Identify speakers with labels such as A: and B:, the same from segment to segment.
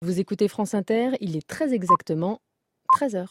A: Vous écoutez France Inter, il est très exactement 13h.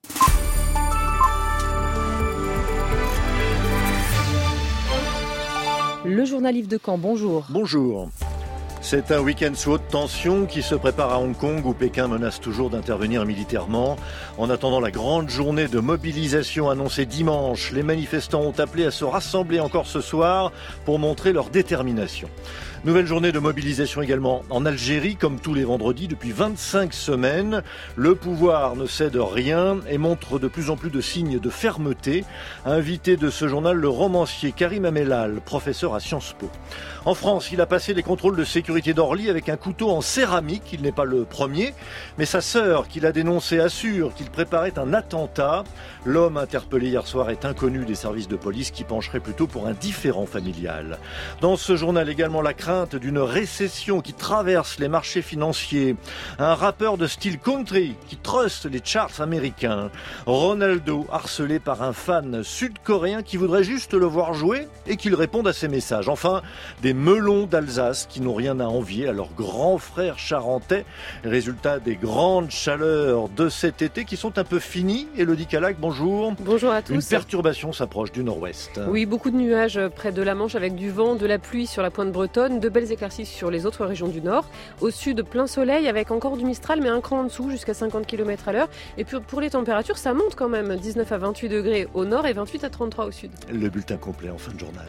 A: Le journal Yves Decamp, bonjour.
B: Bonjour. C'est un week-end sous haute tension qui se prépare à Hong Kong où Pékin menace toujours d'intervenir militairement. En attendant la grande journée de mobilisation annoncée dimanche, les manifestants ont appelé à se rassembler encore ce soir pour montrer leur détermination. Nouvelle journée de mobilisation également en Algérie, comme tous les vendredis depuis 25 semaines. Le pouvoir ne cède rien et montre de plus en plus de signes de fermeté. Invité de ce journal, le romancier Karim Amellal, professeur à Sciences Po. En France, il a passé les contrôles de sécurité d'Orly avec un couteau en céramique. Il n'est pas le premier, mais sa sœur, qui l'a dénoncé, assure qu'il préparait un attentat. L'homme interpellé hier soir est inconnu des services de police qui pencherait plutôt pour un différend familial. Dans ce journal également, la crainte d'une récession qui traverse les marchés financiers. Un rappeur de style country qui truste les charts américains. Ronaldo harcelé par un fan sud-coréen qui voudrait juste le voir jouer et qu'il réponde à ses messages. Enfin, des melons d'Alsace qui n'ont rien à envier à leurs grands frères charentais. Résultat des grandes chaleurs de cet été qui sont un peu finies. Élodie Calac, bonjour.
A: Bonjour à tous.
B: Une perturbation s'approche du nord-ouest.
A: Oui, beaucoup de nuages près de la Manche avec du vent, de la pluie sur la pointe bretonne, de belles éclaircies sur les autres régions du nord. Au sud, plein soleil avec encore du Mistral, mais un cran en dessous, jusqu'à 50 km à l'heure. Et puis pour les températures, ça monte quand même. 19 à 28 degrés au nord et 28 à 33 au sud.
B: Le bulletin complet en fin de journal.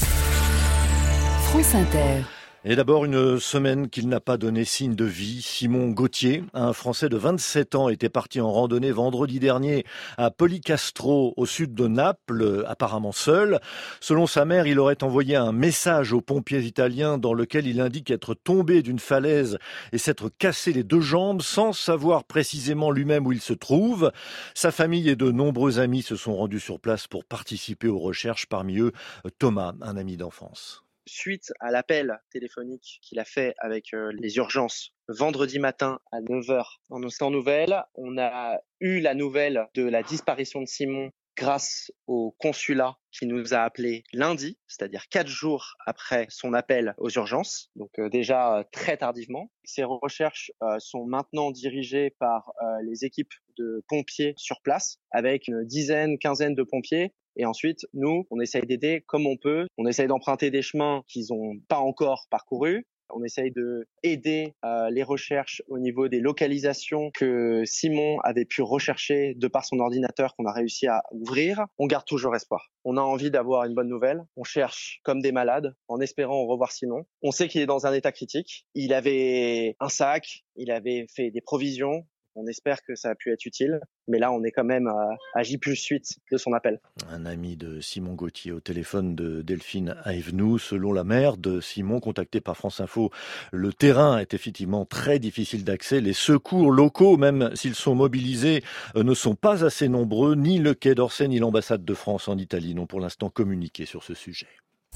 C: France Inter.
B: Et d'abord, une semaine qu'il n'a pas donné signe de vie. Simon Gauthier, un Français de 27 ans, était parti en randonnée vendredi dernier à Policastro, au sud de Naples, apparemment seul. Selon sa mère, il aurait envoyé un message aux pompiers italiens dans lequel il indique être tombé d'une falaise et s'être cassé les deux jambes sans savoir précisément lui-même où il se trouve. Sa famille et de nombreux amis se sont rendus sur place pour participer aux recherches, parmi eux Thomas, un ami d'enfance.
D: Suite à l'appel téléphonique qu'il a fait avec les urgences vendredi matin à 9h en Instant Nouvelle, on a eu la nouvelle de la disparition de Simon grâce au consulat qui nous a appelés lundi, c'est-à-dire 4 jours après son appel aux urgences, donc déjà très tardivement. Ces recherches sont maintenant dirigées par les équipes de pompiers sur place, avec une quinzaine de pompiers. Et ensuite, nous, on essaye d'aider comme on peut. On essaye d'emprunter des chemins qu'ils n'ont pas encore parcourus. On essaye de aider les recherches au niveau des localisations que Simon avait pu rechercher de par son ordinateur qu'on a réussi à ouvrir. On garde toujours espoir. On a envie d'avoir une bonne nouvelle. On cherche comme des malades en espérant revoir Simon. On sait qu'il est dans un état critique. Il avait un sac, il avait fait des provisions. On espère que ça a pu être utile, mais là on est quand même à J+8 de son appel.
B: Un ami de Simon Gauthier au téléphone de Delphine Aevenou. Selon la mère de Simon, contactée par France Info, le terrain est effectivement très difficile d'accès. Les secours locaux, même s'ils sont mobilisés, ne sont pas assez nombreux. Ni le Quai d'Orsay ni l'ambassade de France en Italie n'ont pour l'instant communiqué sur ce sujet.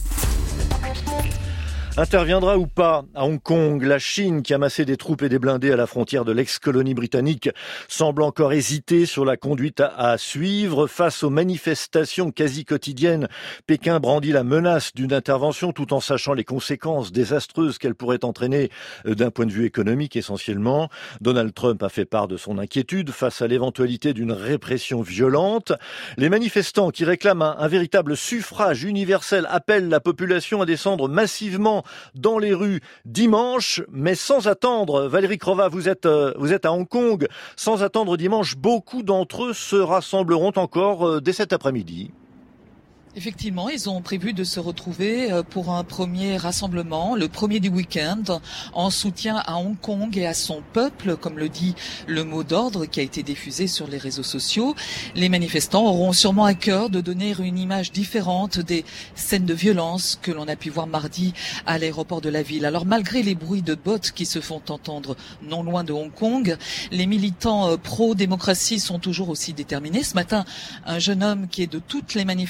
B: Interviendra ou pas à Hong Kong, la Chine qui a massé des troupes et des blindés à la frontière de l'ex-colonie britannique semble encore hésiter sur la conduite à suivre. Face aux manifestations quasi quotidiennes, Pékin brandit la menace d'une intervention tout en sachant les conséquences désastreuses qu'elle pourrait entraîner d'un point de vue économique essentiellement. Donald Trump a fait part de son inquiétude face à l'éventualité d'une répression violente. Les manifestants qui réclament un véritable suffrage universel appellent la population à descendre massivement dans les rues dimanche, mais sans attendre. Valérie Crova, vous êtes à Hong Kong. Sans attendre dimanche, beaucoup d'entre eux se rassembleront encore dès cet après-midi.
C: Effectivement, ils ont prévu de se retrouver pour un premier rassemblement, le premier du week-end, en soutien à Hong Kong et à son peuple, comme le dit le mot d'ordre qui a été diffusé sur les réseaux sociaux. Les manifestants auront sûrement à cœur de donner une image différente des scènes de violence que l'on a pu voir mardi à l'aéroport de la ville. Alors malgré les bruits de bottes qui se font entendre non loin de Hong Kong, les militants pro-démocratie sont toujours aussi déterminés. Ce matin, un jeune homme qui est de toutes les manifestations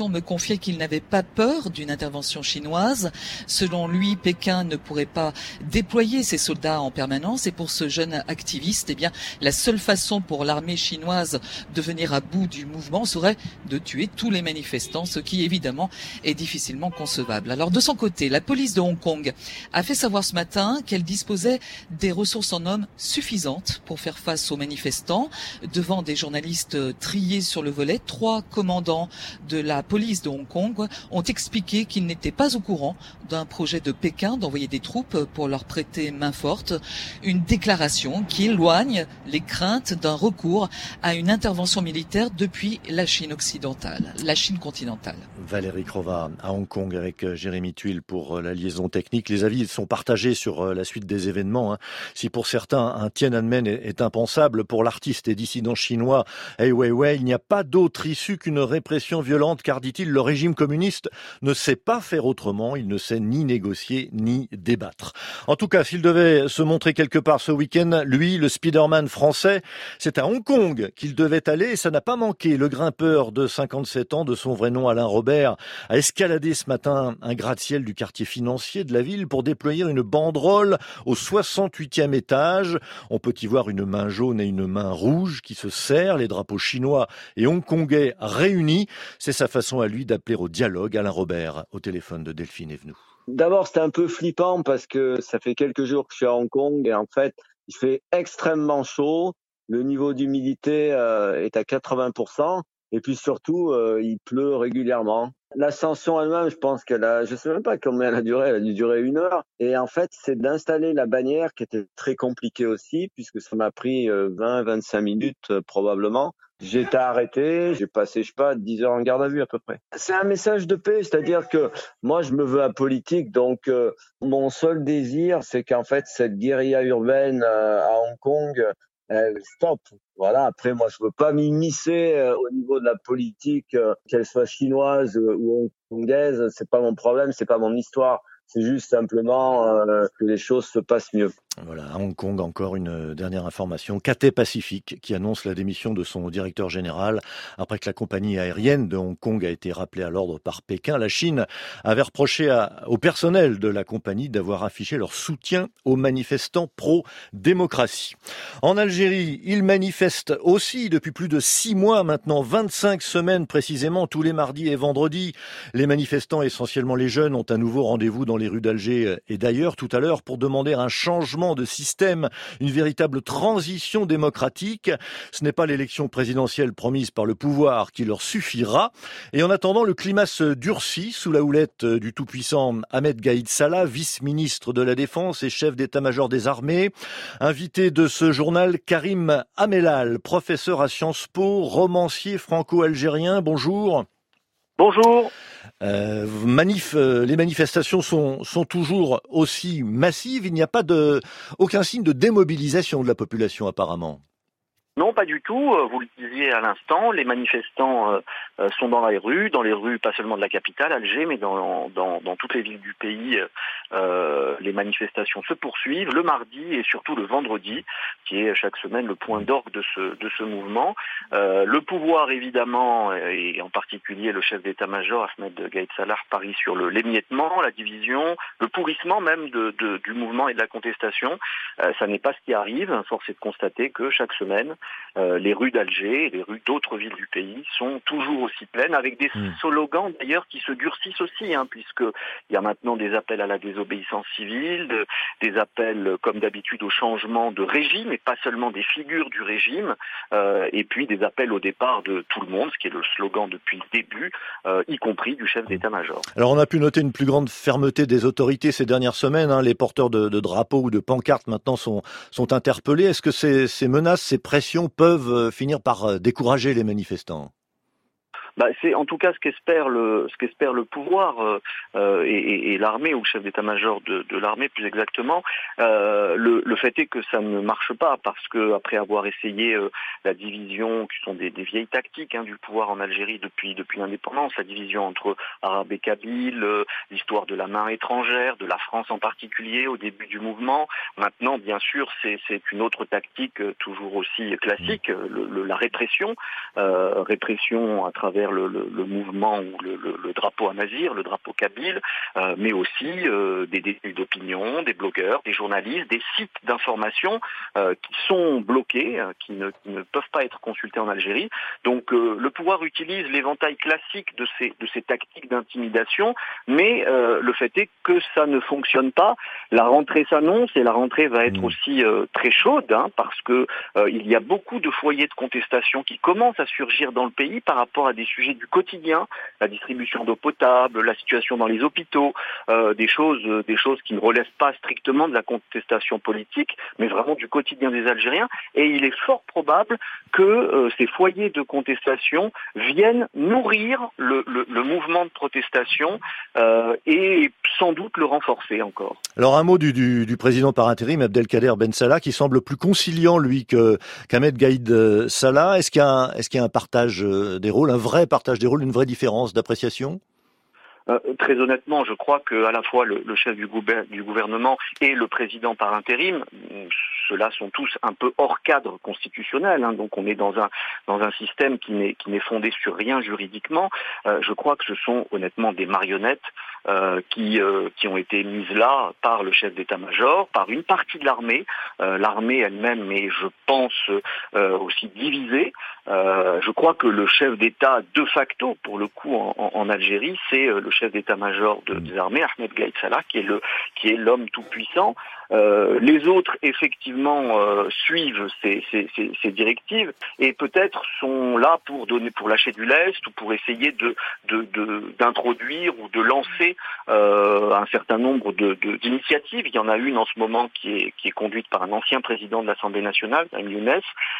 C: Mélenchon me confiait qu'il n'avait pas peur d'une intervention chinoise. Selon lui, Pékin ne pourrait pas déployer ses soldats en permanence. Et pour ce jeune activiste, eh bien, la seule façon pour l'armée chinoise de venir à bout du mouvement serait de tuer tous les manifestants, ce qui évidemment est difficilement concevable. Alors de son côté, la police de Hong Kong a fait savoir ce matin qu'elle disposait des ressources en hommes suffisantes pour faire face aux manifestants. Devant des journalistes triés sur le volet, 3 commandants de la police de Hong Kong ont expliqué qu'ils n'étaient pas au courant d'un projet de Pékin d'envoyer des troupes pour leur prêter main forte. Une déclaration qui éloigne les craintes d'un recours à une intervention militaire depuis la Chine occidentale, la Chine continentale.
B: Valérie Crova à Hong Kong avec Jérémy Tuile pour la liaison technique. Les avis sont partagés sur la suite des événements. Si pour certains, un Tiananmen est impensable, pour l'artiste et dissident chinois Ai Weiwei, il n'y a pas d'autre issue qu'une répression violente, car, dit-il, le régime communiste ne sait pas faire autrement, il ne sait ni négocier ni débattre. En tout cas, s'il devait se montrer quelque part ce week-end, lui, le Spider-Man français, c'est à Hong Kong qu'il devait aller et ça n'a pas manqué. Le grimpeur de 57 ans, de son vrai nom Alain Robert, a escaladé ce matin un gratte-ciel du quartier financier de la ville pour déployer une banderole au 68e étage. On peut y voir une main jaune et une main rouge qui se serrent, les drapeaux chinois et hongkongais réunis. C'est sa façon à lui d'appeler au dialogue. Alain Robert, au téléphone de Delphine Evenou.
E: D'abord, c'était un peu flippant parce que ça fait quelques jours que je suis à Hong Kong et en fait, il fait extrêmement chaud. Le niveau d'humidité est à 80%. Et puis surtout, il pleut régulièrement. L'ascension elle-même, je pense je sais même pas combien elle a duré, elle a dû durer 1 heure. Et en fait, c'est d'installer la bannière qui était très compliqué aussi, puisque ça m'a pris 20-25 minutes probablement. J'ai été arrêté, j'ai passé, 10 heures en garde à vue à peu près. C'est un message de paix, c'est-à-dire que moi, je me veux apolitique, donc mon seul désir, c'est qu'en fait, cette guérilla urbaine à Hong Kong, stop. Voilà. Après, moi, je veux pas m'immiscer au niveau de la politique, qu'elle soit chinoise ou hongkongaise. C'est pas mon problème, c'est pas mon histoire. C'est juste simplement que les choses se passent mieux.
B: Voilà, à Hong Kong, encore une dernière information. Cathay Pacific qui annonce la démission de son directeur général après que la compagnie aérienne de Hong Kong a été rappelée à l'ordre par Pékin. La Chine avait reproché au personnel de la compagnie d'avoir affiché leur soutien aux manifestants pro-démocratie. En Algérie, ils manifestent aussi depuis plus de 6 mois maintenant, 25 semaines précisément, tous les mardis et vendredis. Les manifestants, essentiellement les jeunes, ont à nouveau rendez-vous dans les rues d'Alger et d'ailleurs tout à l'heure pour demander un changement de système, une véritable transition démocratique. Ce n'est pas l'élection présidentielle promise par le pouvoir qui leur suffira. Et en attendant, le climat se durcit sous la houlette du tout-puissant Ahmed Gaïd Salah, vice-ministre de la Défense et chef d'état-major des armées. Invité de ce journal, Karim Amelal, professeur à Sciences Po, romancier franco-algérien. Bonjour.
F: Bonjour.
B: Les manifestations sont toujours aussi massives. Il n'y a pas aucun signe de démobilisation de la population apparemment.
F: Non, pas du tout. Vous le disiez à l'instant, les manifestants sont dans les rues pas seulement de la capitale, Alger, mais dans toutes les villes du pays. Les manifestations se poursuivent le mardi et surtout le vendredi, qui est chaque semaine le point d'orgue de ce mouvement. Le pouvoir, évidemment, et en particulier le chef d'état-major, Ahmed Gaïd Salah, parie sur l'émiettement, la division, le pourrissement même du mouvement et de la contestation. Ça n'est pas ce qui arrive. Force est de constater que chaque semaine, les rues d'Alger et les rues d'autres villes du pays sont toujours aussi pleines, avec des slogans d'ailleurs qui se durcissent aussi, puisqu'il y a maintenant des appels à la désobéissance civile, des appels comme d'habitude au changement de régime, et pas seulement des figures du régime, et puis des appels au départ de tout le monde, ce qui est le slogan depuis le début, y compris du chef d'état-major.
B: Alors on a pu noter une plus grande fermeté des autorités ces dernières semaines. Les porteurs de drapeaux ou de pancartes maintenant sont interpellés. Est-ce que ces menaces, ces pressions peuvent finir par décourager les manifestants ?
F: C'est en tout cas ce qu'espère le pouvoir et l'armée, ou le chef d'état-major de l'armée plus exactement. Le fait est que ça ne marche pas, parce que après avoir essayé la division, qui sont des vieilles tactiques du pouvoir en Algérie depuis l'indépendance, la division entre Arabes et Kabyles, l'histoire de la main étrangère, de la France en particulier au début du mouvement. Maintenant, bien sûr, c'est une autre tactique toujours aussi classique, la répression à travers travers le mouvement ou le drapeau amazigh, le drapeau kabyle, mais aussi des détenus d'opinion, des blogueurs, des journalistes, des sites d'information qui sont bloqués, qui ne peuvent pas être consultés en Algérie. Donc le pouvoir utilise l'éventail classique de ces tactiques d'intimidation, mais le fait est que ça ne fonctionne pas. La rentrée s'annonce et la rentrée va être aussi très chaude, parce que il y a beaucoup de foyers de contestation qui commencent à surgir dans le pays par rapport à des sujets du quotidien, la distribution d'eau potable, la situation dans les hôpitaux, des choses qui ne relèvent pas strictement de la contestation politique, mais vraiment du quotidien des Algériens. Et il est fort probable que ces foyers de contestation viennent nourrir le mouvement de protestation et sans doute le renforcer encore.
B: Alors un mot du président par intérim, Abdelkader Ben Salah, qui semble plus conciliant, lui, qu'Ahmed Gaïd Salah. Est-ce qu'il y a un partage des rôles, un vrai partage des rôles, une vraie différence d'appréciation ?
F: Très honnêtement, je crois que à la fois le chef du gouvernement et le président par intérim, ceux-là sont tous un peu hors cadre constitutionnel. Donc on est dans un système qui n'est fondé sur rien juridiquement. Je crois que ce sont honnêtement des marionnettes qui ont été mises là par le chef d'état-major, par une partie de l'armée. L'armée elle-même est, je pense, aussi divisée. Je crois que le chef d'État de facto, pour le coup, en Algérie, c'est le chef d'état-major des armées, Ahmed Gaïd Salah, qui est l'homme tout-puissant. Les autres, effectivement, suivent ces directives et peut-être sont là pour lâcher du lest ou pour essayer d'introduire ou de lancer un certain nombre d'initiatives. Il y en a une en ce moment qui est conduite par un ancien président de l'Assemblée nationale, Brahim Younes.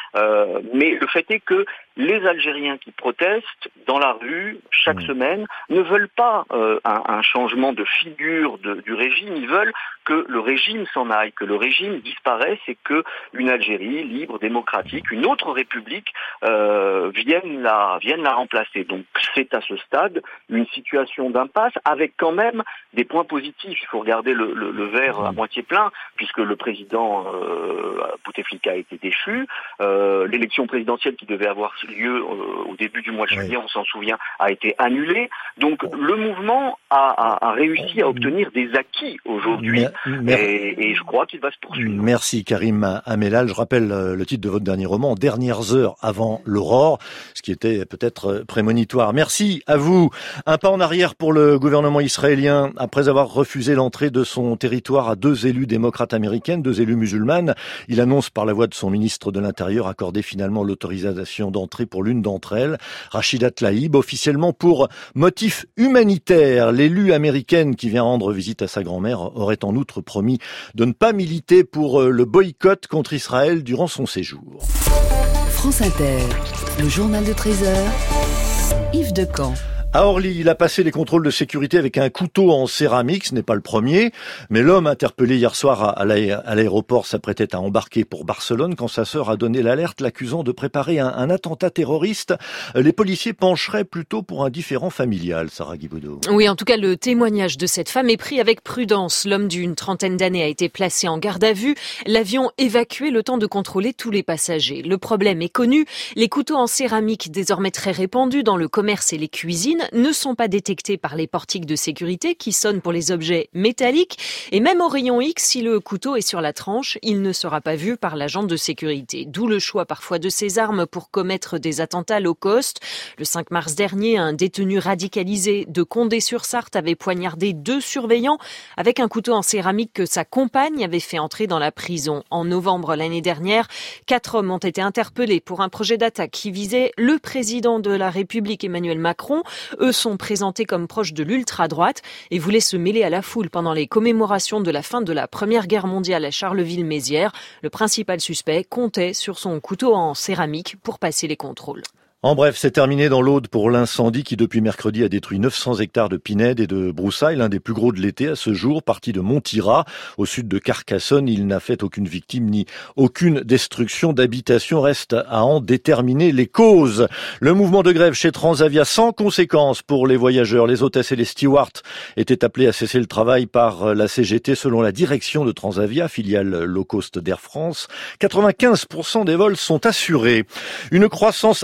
F: Mais le fait est que les Algériens qui protestent dans la rue chaque semaine ne veulent pas un changement de figure du régime. Ils veulent que le régime s'en aille, que le régime disparaisse et que une Algérie libre, démocratique, une autre république vienne la remplacer. Donc c'est à ce stade une situation d'impasse avec quand même des points positifs. Il faut regarder le verre à moitié plein, puisque le président Bouteflika a été déchu. L'élection présidentielle qui devait avoir lieu au début du mois de juillet, on s'en souvient, a été annulée. Donc le mouvement a réussi à obtenir des acquis aujourd'hui et je crois qu'il va se poursuivre.
B: Merci Karim Amelal. Je rappelle le titre de votre dernier roman, Dernières heures avant l'aurore, ce qui était peut-être prémonitoire. Merci à vous. Un pas en arrière pour le gouvernement israélien. Après avoir refusé l'entrée de son territoire à 2 élus démocrates américaines, 2 élus musulmanes, il annonce par la voix de son ministre de l'Intérieur accorder finalement l'autorisation d'entrée pour l'une d'entre elles, Rachida Tlaïb, officiellement pour motif humanitaire. L'élue américaine qui vient rendre visite à sa grand-mère aurait en outre promis de ne pas militer pour le boycott contre Israël durant son séjour.
G: France Inter, le journal de 13h, Yves Decamp.
B: À Orly, il a passé les contrôles de sécurité avec un couteau en céramique. Ce n'est pas le premier, mais l'homme interpellé hier soir à l'aéroport s'apprêtait à embarquer pour Barcelone quand sa sœur a donné l'alerte, l'accusant de préparer un attentat terroriste. Les policiers pencheraient plutôt pour un différend familial, Sarah Guibaudot.
H: Oui, en tout cas, le témoignage de cette femme est pris avec prudence. L'homme d'une trentaine d'années a été placé en garde à vue. L'avion évacué le temps de contrôler tous les passagers. Le problème est connu. Les couteaux en céramique, désormais très répandus dans le commerce et les cuisines, ne sont pas détectés par les portiques de sécurité qui sonnent pour les objets métalliques. Et même au rayon X, si le couteau est sur la tranche, il ne sera pas vu par l'agent de sécurité. D'où le choix parfois de ces armes pour commettre des attentats low cost. Le 5 mars dernier, un détenu radicalisé de Condé-sur-Sarthe avait poignardé 2 surveillants avec un couteau en céramique que sa compagne avait fait entrer dans la prison. En novembre l'année dernière, 4 hommes ont été interpellés pour un projet d'attaque qui visait le président de la République Emmanuel Macron. Eux sont présentés comme proches de l'ultra-droite et voulaient se mêler à la foule pendant les commémorations de la fin de la Première Guerre mondiale à Charleville-Mézières. Le principal suspect comptait sur son couteau en céramique pour passer les contrôles.
B: En bref, c'est terminé dans l'Aude pour l'incendie qui, depuis mercredi, a détruit 900 hectares de pinèdes et de broussailles, l'un des plus gros de l'été à ce jour, parti de Montira, au sud de Carcassonne. Il n'a fait aucune victime ni aucune destruction d'habitation. Reste à en déterminer les causes. Le mouvement de grève chez Transavia sans conséquence pour les voyageurs. Les hôtesses et les stewards étaient appelés à cesser le travail par la CGT selon la direction de Transavia, filiale low cost d'Air France. 95% des vols sont assurés. Une croissance atone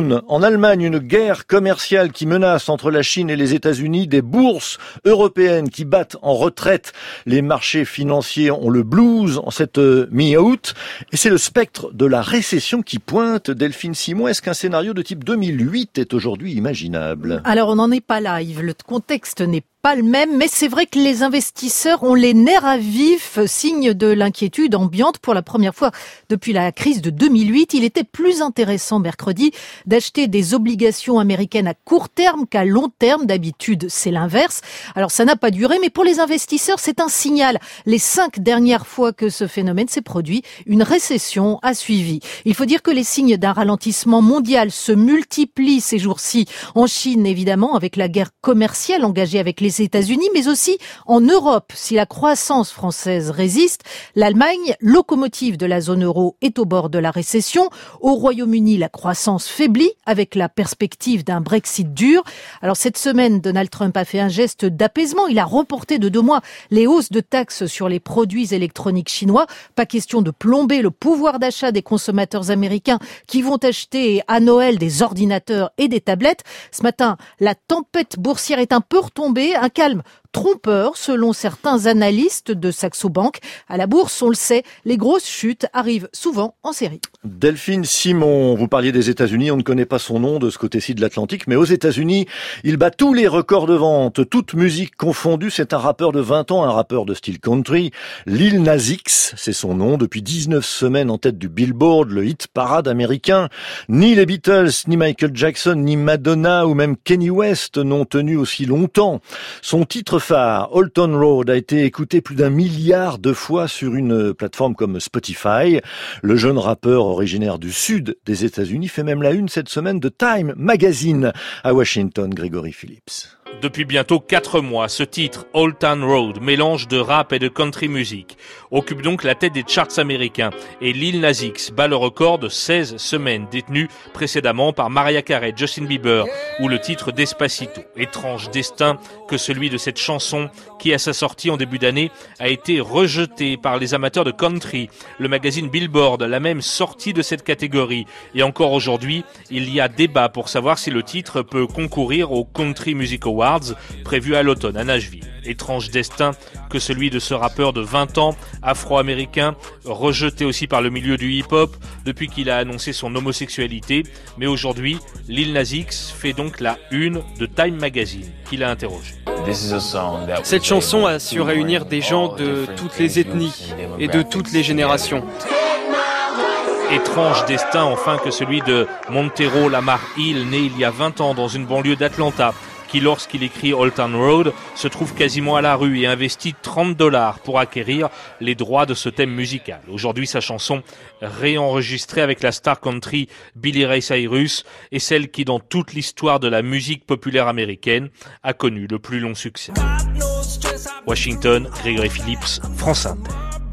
B: jaune. En Allemagne, une guerre commerciale qui menace entre la Chine et les États-Unis, des bourses européennes qui battent en retraite. Les marchés financiers ont le blues en cette mi-août. Et c'est le spectre de la récession qui pointe. Delphine Simon, est-ce qu'un scénario de type 2008 est aujourd'hui imaginable?
I: Alors, on n'en est pas là, Yves. Le contexte n'est pas le même, mais c'est vrai que les investisseurs ont les nerfs à vif, signe de l'inquiétude ambiante. Pour la première fois depuis la crise de 2008, il était plus intéressant mercredi d'acheter des obligations américaines à court terme qu'à long terme. D'habitude, c'est l'inverse. Alors ça n'a pas duré, mais pour les investisseurs, c'est un signal. Les 5 dernières fois que ce phénomène s'est produit, une récession a suivi. Il faut dire que les signes d'un ralentissement mondial se multiplient ces jours-ci. En Chine, évidemment, avec la guerre commerciale engagée avec les États-Unis, mais aussi en Europe. Si la croissance française résiste, l'Allemagne, locomotive de la zone euro, est au bord de la récession. Au Royaume-Uni, la croissance faiblit avec la perspective d'un Brexit dur. Alors cette semaine, Donald Trump a fait un geste d'apaisement. Il a reporté de 2 mois les hausses de taxes sur les produits électroniques chinois. Pas question de plomber le pouvoir d'achat des consommateurs américains qui vont acheter à Noël des ordinateurs et des tablettes. Ce matin, la tempête boursière est un peu retombée. Un calme trompeur, selon certains analystes de Saxo Bank. À la bourse, on le sait, les grosses chutes arrivent souvent en série.
B: Delphine Simon, vous parliez des États-Unis, on ne connaît pas son nom de ce côté-ci de l'Atlantique, mais aux États-Unis, il bat tous les records de vente, toute musique confondue. C'est un rappeur de 20 ans, un rappeur de style country. Lil Nas X, c'est son nom, depuis 19 semaines en tête du Billboard, le hit parade américain. Ni les Beatles, ni Michael Jackson, ni Madonna ou même Kanye West n'ont tenu aussi longtemps. Son titre phare, Old Town Road, a été écouté plus d'1 milliard de fois sur une plateforme comme Spotify. Le jeune rappeur originaire du sud des États-Unis fait même la une cette semaine de Time Magazine à Washington, Grégory Phillips.
J: Depuis bientôt 4 mois, ce titre, Old Town Road, mélange de rap et de country music, occupe donc la tête des charts américains et Lil Nas X bat le record de 16 semaines détenu précédemment par Mariah Carey, Justin Bieber ou le titre Despacito. Étrange destin que celui de cette chanson qui, à sa sortie en début d'année, a été rejetée par les amateurs de country. Le magazine Billboard l'a même sorti de cette catégorie. Et encore aujourd'hui, il y a débat pour savoir si le titre peut concourir au Country Music Awards prévu à l'automne à Nashville. Étrange destin que celui de ce rappeur de 20 ans, afro-américain, rejeté aussi par le milieu du hip-hop depuis qu'il a annoncé son homosexualité. Mais aujourd'hui, Lil Nas X fait donc la une de Time Magazine qui l'a interrogé.
K: Cette chanson a su réunir des gens de toutes les ethnies et de toutes les générations.
J: Étrange destin enfin que celui de Montero Lamar Hill, né il y a 20 ans dans une banlieue d'Atlanta, qui lorsqu'il écrit Old Town Road se trouve quasiment à la rue et investit $30 pour acquérir les droits de ce thème musical. Aujourd'hui, sa chanson réenregistrée avec la star country Billy Ray Cyrus est celle qui, dans toute l'histoire de la musique populaire américaine, a connu le plus long succès. Washington, Grégory Phillips, France Inter.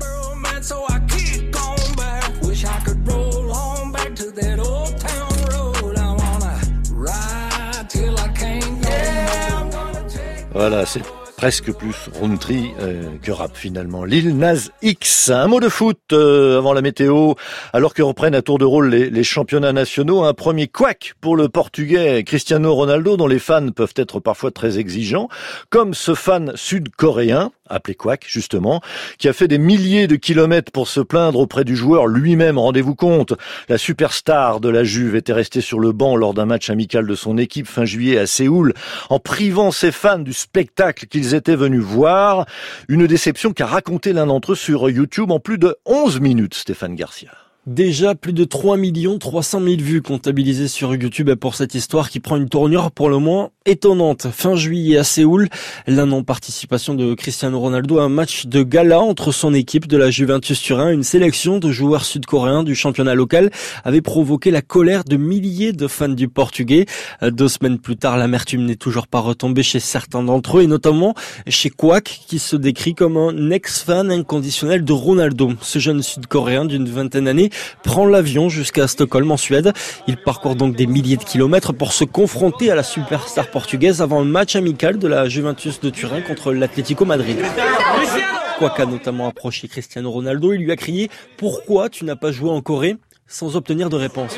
B: Voilà, c'est presque plus country que rap finalement. Lil Nas X. Un mot de foot avant la météo. Alors que reprennent à tour de rôle les championnats nationaux, un premier couac pour le Portugais Cristiano Ronaldo, dont les fans peuvent être parfois très exigeants, comme ce fan sud-coréen, appelé couac justement, qui a fait des milliers de kilomètres pour se plaindre auprès du joueur lui-même. Rendez-vous compte, la superstar de la Juve était restée sur le banc lors d'un match amical de son équipe fin juillet à Séoul, en privant ses fans du spectacle qu'ils étaient venus voir. Une déception qu'a raconté l'un d'entre eux sur YouTube en plus de 11 minutes, Stéphane Garcia.
L: Déjà plus de 3 300 000 vues comptabilisées sur YouTube pour cette histoire qui prend une tournure pour le moins étonnante. Fin juillet à Séoul, la non-participation de Cristiano Ronaldo à un match de gala entre son équipe de la Juventus Turin, une sélection de joueurs sud-coréens du championnat local, avait provoqué la colère de milliers de fans du Portugais. 2 semaines plus tard, l'amertume n'est toujours pas retombée chez certains d'entre eux et notamment chez Kwak, qui se décrit comme un ex-fan inconditionnel de Ronaldo. Ce jeune sud-coréen d'une vingtaine d'années prend l'avion jusqu'à Stockholm en Suède. Il parcourt donc des milliers de kilomètres pour se confronter à la superstar portugaise avant le match amical de la Juventus de Turin contre l'Atlético Madrid. Kwak a notamment approché Cristiano Ronaldo. Il lui a crié « Pourquoi tu n'as pas joué en Corée ?» sans obtenir de réponse.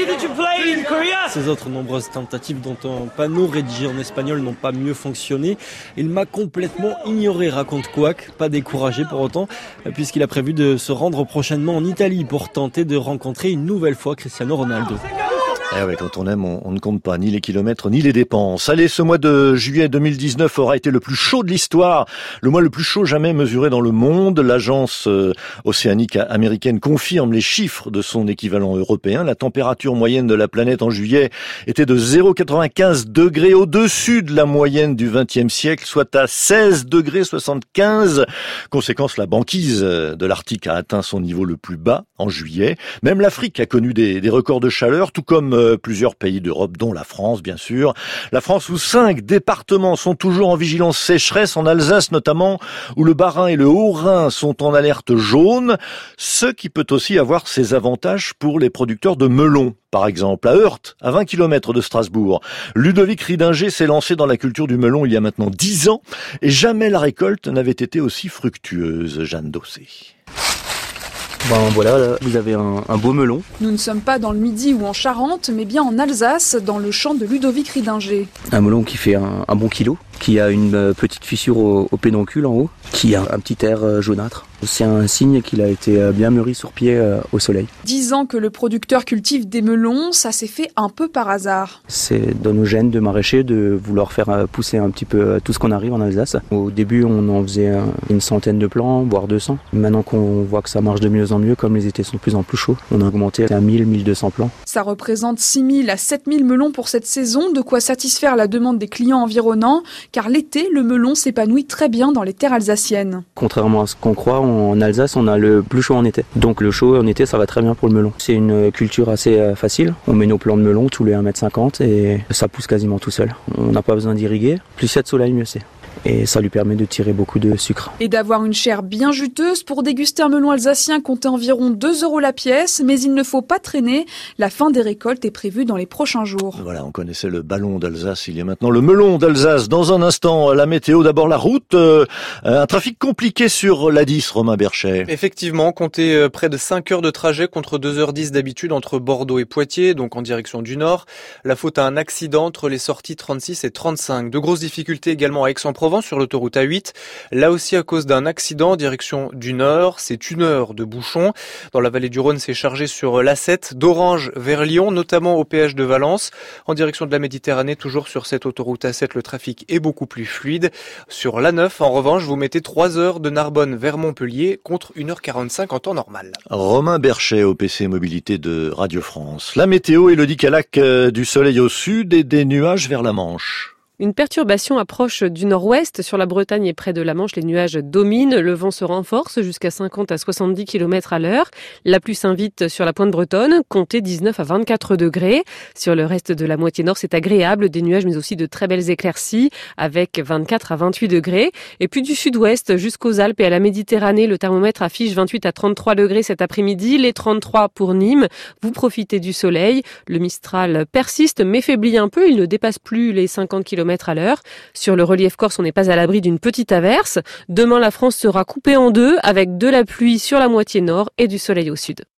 L: Ces autres nombreuses tentatives dont un panneau rédigé en espagnol n'ont pas mieux fonctionné. Il m'a complètement ignoré, raconte Kouak, pas découragé pour autant, puisqu'il a prévu de se rendre prochainement en Italie pour tenter de rencontrer une nouvelle fois Cristiano Ronaldo.
B: Eh ouais, quand on aime, on ne compte pas ni les kilomètres ni les dépenses. Allez, ce mois de juillet 2019 aura été le plus chaud de l'histoire, le mois le plus chaud jamais mesuré dans le monde. L'agence océanique américaine confirme les chiffres de son équivalent européen. La température moyenne de la planète en juillet était de 0,95 degrés au-dessus de la moyenne du XXe siècle, soit à 16 degrés 75. Conséquence, la banquise de l'Arctique a atteint son niveau le plus bas en juillet. Même l'Afrique a connu des records de chaleur, tout comme plusieurs pays d'Europe, dont la France, bien sûr. La France où 5 départements sont toujours en vigilance sécheresse, en Alsace notamment, où le Bas-Rhin et le Haut-Rhin sont en alerte jaune, ce qui peut aussi avoir ses avantages pour les producteurs de melons. Par exemple, à Heurt, à 20 km de Strasbourg, Ludovic Ridinger s'est lancé dans la culture du melon il y a maintenant 10 ans, et jamais la récolte n'avait été aussi fructueuse. Jeanne Dossé.
M: Voilà, là, vous avez un beau melon.
N: Nous ne sommes pas dans le Midi ou en Charente, mais bien en Alsace, dans le champ de Ludovic Ridinger.
M: Un melon qui fait un bon kilo, qui a une petite fissure au pédoncule en haut, qui a un petit air jaunâtre. C'est un signe qu'il a été bien mûri sur pied au soleil.
N: 10 ans que le producteur cultive des melons, ça s'est fait un peu par hasard.
M: C'est dans nos gènes de maraîcher de vouloir faire pousser un petit peu tout ce qu'on arrive en Alsace. Au début, on en faisait une centaine de plants, voire 200. Maintenant qu'on voit que ça marche de mieux en mieux, comme les étés sont de plus en plus chauds, on a augmenté à 1000-1200 plants.
N: Ça représente 6000 à 7000 melons pour cette saison, de quoi satisfaire la demande des clients environnants, car l'été, le melon s'épanouit très bien dans les terres alsaciennes.
M: Contrairement à ce qu'on croit, en Alsace, on a le plus chaud en été. Donc le chaud en été, ça va très bien pour le melon. C'est une culture assez facile. On met nos plants de melon tous les 1,50 m et ça pousse quasiment tout seul. On n'a pas besoin d'irriguer. Plus il y a de soleil, mieux c'est. Et ça lui permet de tirer beaucoup de sucre.
N: Et d'avoir une chair bien juteuse. Pour déguster un melon alsacien, comptez environ 2 € la pièce, mais il ne faut pas traîner. La fin des récoltes est prévue dans les prochains jours.
B: Voilà, on connaissait le ballon d'Alsace, il y a maintenant le melon d'Alsace. Dans un instant, la météo, d'abord la route. Un trafic compliqué sur l'A10, Romain Berchet.
K: Effectivement, comptez près de 5 heures de trajet contre 2h10 d'habitude entre Bordeaux et Poitiers, donc en direction du nord. La faute à un accident entre les sorties 36 et 35. De grosses difficultés également à Aix-en-Provence sur l'autoroute A8. Là aussi à cause d'un accident en direction du nord. C'est 1 heure de bouchon. Dans la vallée du Rhône, c'est chargé sur l'A7 d'Orange vers Lyon, notamment au péage de Valence. En direction de la Méditerranée, toujours sur cette autoroute A7, le trafic est beaucoup plus fluide. Sur l'A9, en revanche, vous mettez 3 heures de Narbonne vers Montpellier contre 1h45 en temps normal.
B: Romain Berchet au PC Mobilité de Radio France. La météo, Élodie Calac, du soleil au sud et des nuages vers la Manche.
A: Une perturbation approche du nord-ouest. Sur la Bretagne et près de la Manche, les nuages dominent. Le vent se renforce jusqu'à 50 à 70 km à l'heure. La pluie s'invite sur la pointe bretonne. Comptez 19 à 24 degrés. Sur le reste de la moitié nord, c'est agréable. Des nuages, mais aussi de très belles éclaircies avec 24 à 28 degrés. Et puis du sud-ouest jusqu'aux Alpes et à la Méditerranée, le thermomètre affiche 28 à 33 degrés cet après-midi. Les 33 pour Nîmes. Vous profitez du soleil. Le Mistral persiste, mais faiblit un peu. Il ne dépasse plus les 50 km à l'heure. Sur le relief corse, on n'est pas à l'abri d'une petite averse. Demain, la France sera coupée en deux avec de la pluie sur la moitié nord et du soleil au sud.